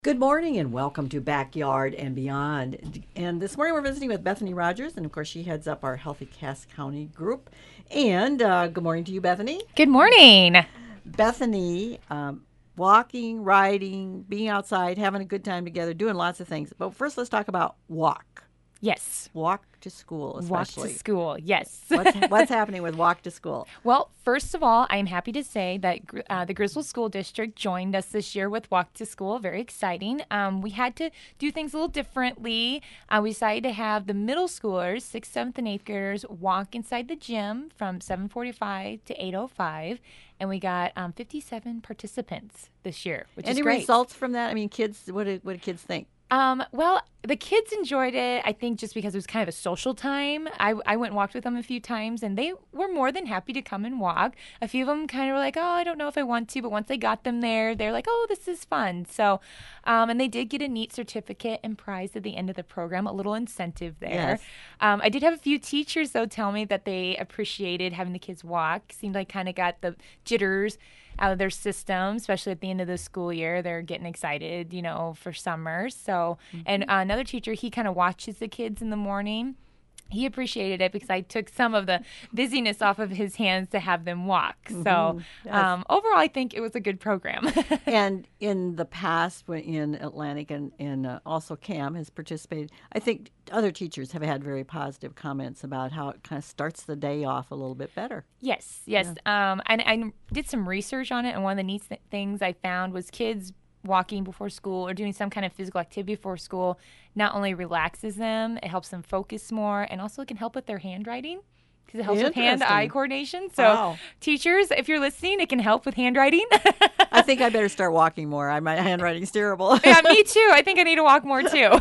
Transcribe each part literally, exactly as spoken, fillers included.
Good morning and welcome to Backyard and Beyond. And this morning we're visiting with Bethany Rogers, and of course she heads up our Healthy Cass County group. And uh, good morning to you, Bethany. Good morning. Bethany, um, walking, riding, being outside, having a good time together, doing lots of things. But first, let's talk about walk. Yes. Walk to school, especially. Walk to school, yes. what's, what's happening with walk to school? Well, first of all, I'm happy to say that uh, the Griswold School District joined us this year with Walk to School. Very exciting. Um, we had to do things a little differently. Uh, we decided to have the middle schoolers, sixth, seventh, and eighth graders, walk inside the gym from seven forty-five to eight oh five. And we got um, fifty-seven participants this year, which Any is great. results from that? I mean, kids, what do, what do kids think? Um, well, the kids enjoyed it, I think, just because it was kind of a social time. I, I went and walked with them a few times, and they were more than happy to come and walk. A few of them kind of were like, oh, I don't know if I want to, but once they got them there, they're like, oh, this is fun. So, um, and they did get a neat certificate and prize at the end of the program, a little incentive there. Yes. Um, I did have a few teachers, though, tell me that they appreciated having the kids walk. Seemed like kind of got the jitters out of their system, especially at the end of the school year. They're getting excited, you know, for summer. So, mm-hmm. and uh, another teacher, he kind of watches the kids in the morning. He appreciated it because I took some of the busyness off of his hands to have them walk. Mm-hmm. So yes. um, overall, I think it was a good program. And in the past, when in Atlantic and, and uh, also Cam has participated, I think other teachers have had very positive comments about how it kind of starts the day off a little bit better. Yes, yes. Yeah. Um, and I did some research on it, and one of the neat th- things I found was kids walking before school or doing some kind of physical activity before school not only relaxes them, it helps them focus more, and also it can help with their handwriting because it helps with hand-eye coordination. So wow. Teachers, if you're listening, it can help with handwriting. I think I better start walking more. I, my handwriting's terrible. Yeah, me too. I think I need to walk more too.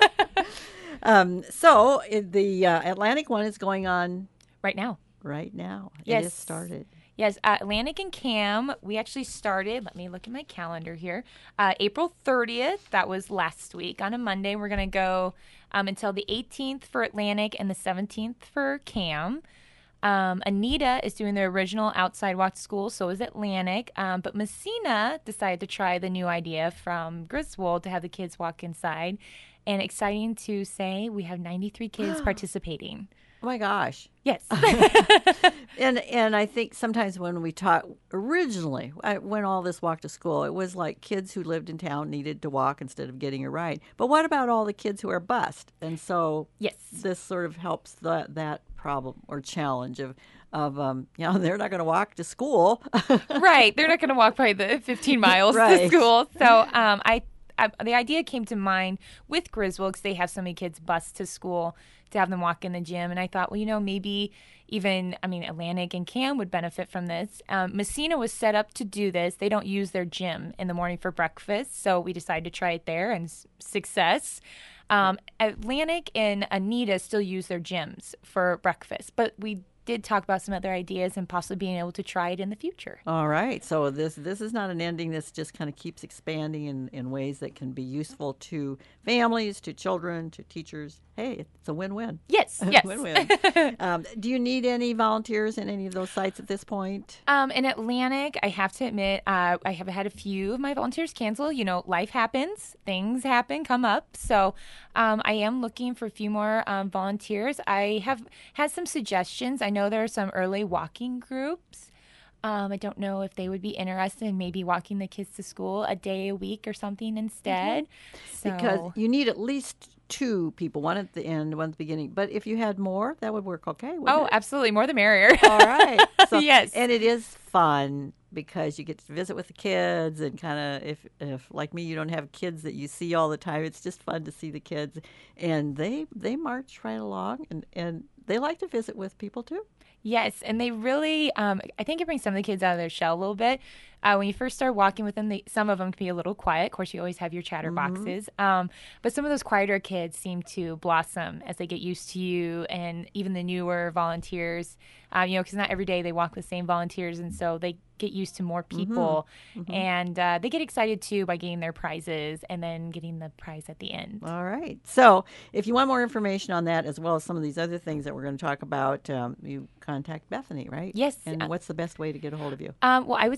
um, so the uh, Atlantic one is going on right now. Right now. Yes. It has started. Yes, uh, Atlantic and Cam, we actually started, let me look at my calendar here, uh, April thirtieth. That was last week. On a Monday, we're going to go um, until the eighteenth for Atlantic and the seventeenth for Cam. Um, Anita is doing the original outside walk to school, so is Atlantic. Um, but Messina decided to try the new idea from Griswold to have the kids walk inside. And exciting to say, we have ninety-three kids participating. Oh my gosh. Yes. and and I think sometimes when we taught originally, I, when all this walk to school, it was like kids who lived in town needed to walk instead of getting a ride. But what about all the kids who are bused? And so yes, this sort of helps the, that problem or challenge of, of um, you know, they're not going to walk to school. Right. They're not going to walk probably the fifteen miles right. to school. So um, I, I, the idea came to mind with Griswold because they have so many kids bused to school to have them walk in the gym. And I thought, well, you know, maybe even, I mean, Atlantic and Cam would benefit from this. Um, Messina was set up to do this. They don't use their gym in the morning for breakfast. So we decided to try it there, and s- success. Um, Atlantic and Anita still use their gyms for breakfast, but we did talk about some other ideas and possibly being able to try it in the future. All right. So this this is not an ending. This just kind of keeps expanding in, in ways that can be useful to families, to children, to teachers. Hey, it's a win-win. Yes, yes. Win-win. um, do you need any volunteers in any of those sites at this point? Um, in Atlantic, I have to admit, uh, I have had a few of my volunteers cancel. You know, life happens, things happen, come up. So um, I am looking for a few more um, volunteers. I have had some suggestions. I know there are some early walking groups. Um, I don't know if they would be interested in maybe walking the kids to school a day a week or something instead. Mm-hmm. So, because you need at least two people, one at the end, one at the beginning. But if you had more, that would work okay. Oh, it? absolutely. More the merrier. All right. So, yes. And it is fun because you get to visit with the kids and kind of, if, if like me, you don't have kids that you see all the time, it's just fun to see the kids. And they, they march right along, and, and they like to visit with people too. Yes, and they really, um, I think it brings some of the kids out of their shell a little bit. Uh, when you first start walking with them, they, some of them can be a little quiet. Of course, you always have your chatterboxes. Mm-hmm. Um, but some of those quieter kids seem to blossom as they get used to you, and even the newer volunteers, uh, you know, because not every day they walk the same volunteers, and so they get used to more people. Mm-hmm. Mm-hmm. And uh, they get excited, too, by getting their prizes and then getting the prize at the end. All right. So if you want more information on that, as well as some of these other things that we're going to talk about, um, you contact Bethany, right? Yes. And uh, what's the best way to get a hold of you? Um, well, I would say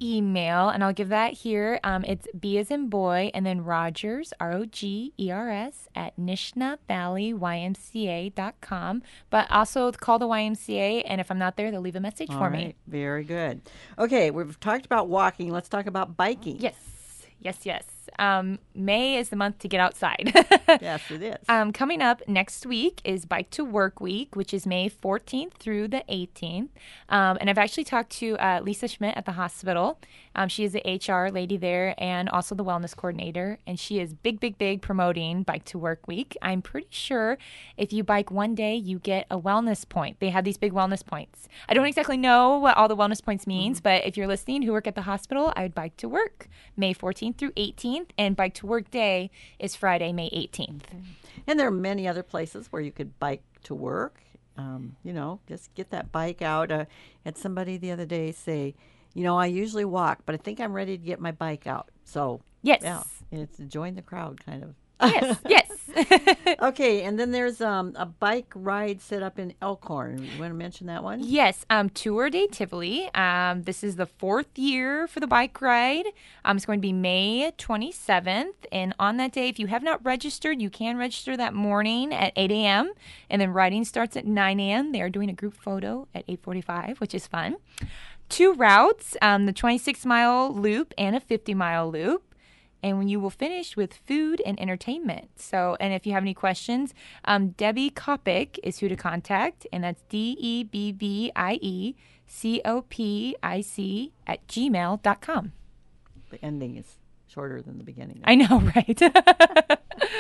email, and I'll give that here. Um, it's B as in boy, and then Rogers, R O G E R S, at Nishna Valley Y M C A dot com. But also call the Y M C A, and if I'm not there, they'll leave a message All for right. me. Very good. Okay, we've talked about walking. Let's talk about biking. Yes, yes, yes. Um, May is the month to get outside. Yes, it is. Um, coming up next week is Bike to Work Week, which is May fourteenth through the eighteenth. Um, and I've actually talked to uh, Lisa Schmidt at the hospital. Um, she is the H R lady there and also the wellness coordinator. And she is big, big, big promoting Bike to Work Week. I'm pretty sure if you bike one day, you get a wellness point. They have these big wellness points. I don't exactly know what all the wellness points means, mm-hmm. but if you're listening who work at the hospital, I would bike to work May fourteenth through eighteenth. And Bike to Work Day is Friday, May eighteenth. Okay. And there are many other places where you could bike to work. Um, you know, just get that bike out. Uh, had somebody the other day say, you know, I usually walk, but I think I'm ready to get my bike out. So, yes. Yeah, it's join the crowd kind of. Yes, yes. Okay, and then there's um, a bike ride set up in Elkhorn. You want to mention that one? Yes, um, Tour de Tivoli. Um, this is the fourth year for the bike ride. Um, it's going to be May twenty-seventh. And on that day, if you have not registered, you can register that morning at eight a.m. And then riding starts at nine a.m. They are doing a group photo at eight forty-five, which is fun. Two routes, um, the twenty-six mile loop and a fifty mile loop. And when you will finish with food and entertainment. So, and if you have any questions, um, Debbie Kopic is who to contact, and that's D E B B I E C O P I C at gmail dot com. The ending is shorter than the beginning. I know, right?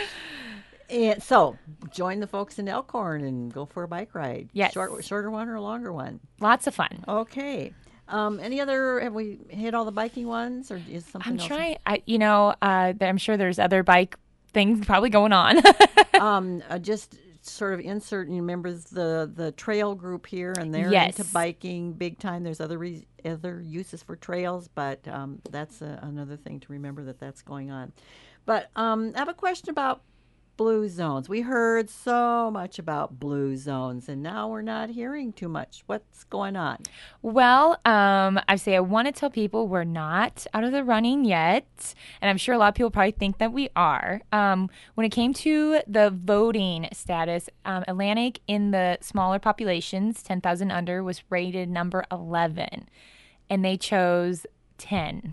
And so, join the folks in Elkhorn and go for a bike ride. Yes. Short, shorter one or a longer one? Lots of fun. Okay. Um, any other, have we hit all the biking ones, or is something I'm else? trying, I, you know, uh, I'm sure there's other bike things probably going on. um, uh, just sort of insert, you remember the, the trail group here, and they're Yes. into biking big time. There's other re- other uses for trails, but um, that's a, another thing to remember that that's going on. But um, I have a question about blue zones. We heard so much about blue zones, and now we're not hearing too much. What's going on? Well, um, I say I want to tell people we're not out of the running yet, and I'm sure a lot of people probably think that we are. Um, when it came to the voting status, um, Atlantic in the smaller populations, ten thousand under, was rated number eleven, and they chose ten.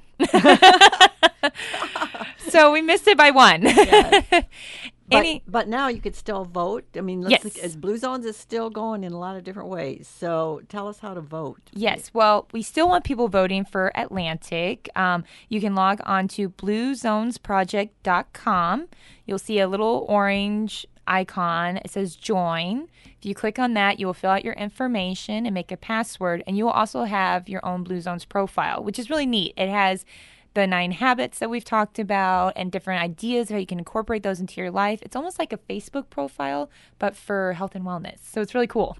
So we missed it by one. Yes. But, Any, but now you could still vote. I mean, let's Yes. look, as Blue Zones is still going in a lot of different ways. So tell us how to vote. Yes. Well, we still want people voting for Atlantic. Um, you can log on to blue zones project dot com. You'll see a little orange icon. It says join. If you click on that, you will fill out your information and make a password. And you will also have your own Blue Zones profile, which is really neat. It has the nine habits that we've talked about and different ideas of how you can incorporate those into your life. It's almost like a Facebook profile, but for health and wellness. So it's really cool.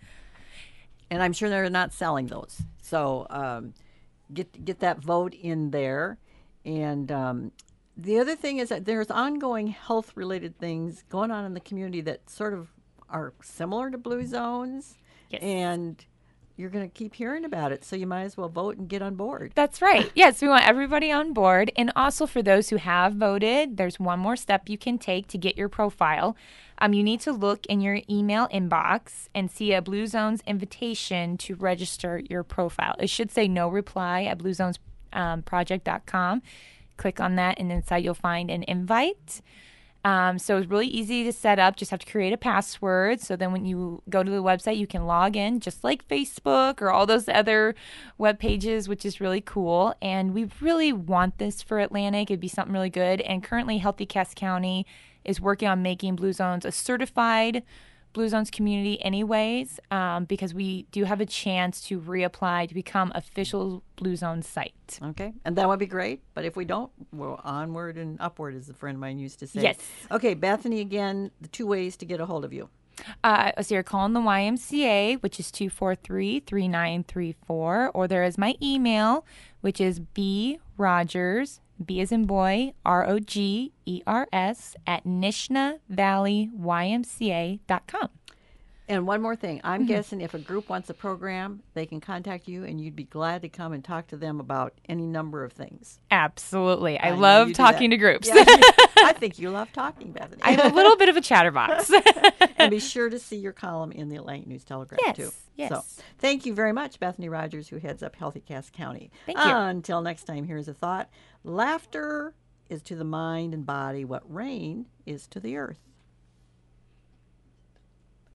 And I'm sure they're not selling those. So um, get get that vote in there. And um, the other thing is that there's ongoing health-related things going on in the community that sort of are similar to Blue Zones. Yes. And you're going to keep hearing about it, so you might as well vote and get on board. That's right. Yes, we want everybody on board. And also for those who have voted, there's one more step you can take to get your profile. Um, you need to look in your email inbox and see a Blue Zones invitation to register your profile. It should say no reply at blue zones project dot com. Click on that, and inside you'll find an invite. Um, so it's really easy to set up. Just have to create a password. So then when you go to the website, you can log in just like Facebook or all those other web pages, which is really cool. And we really want this for Atlantic. It'd be something really good. And currently Healthy Cass County is working on making Blue Zones a certified Blue Zones community anyways, um, because we do have a chance to reapply to become official Blue Zones site. Okay, and that would be great. But if we don't, we're onward and upward, as a friend of mine used to say. Yes. Okay, Bethany, again, the two ways to get a hold of you. Uh, so you're calling the Y M C A, which is two four three, three nine three four, or there is my email, which is brogers, B as in boy, R O G E R S, at Nishna Valley Y M C A dot com. And one more thing, I'm guessing if a group wants a program, they can contact you, and you'd be glad to come and talk to them about any number of things. Absolutely. I, I know love you do talking that. to groups. Yeah, I think you love talking, Bethany. I'm a little bit of a chatterbox. And be sure to see your column in the Atlantic News Telegraph, Yes, too. yes. So thank you very much, Bethany Rogers, who heads up Healthy Cass County. Thank you. Until next time, here's a thought. Laughter is to the mind and body what rain is to the earth.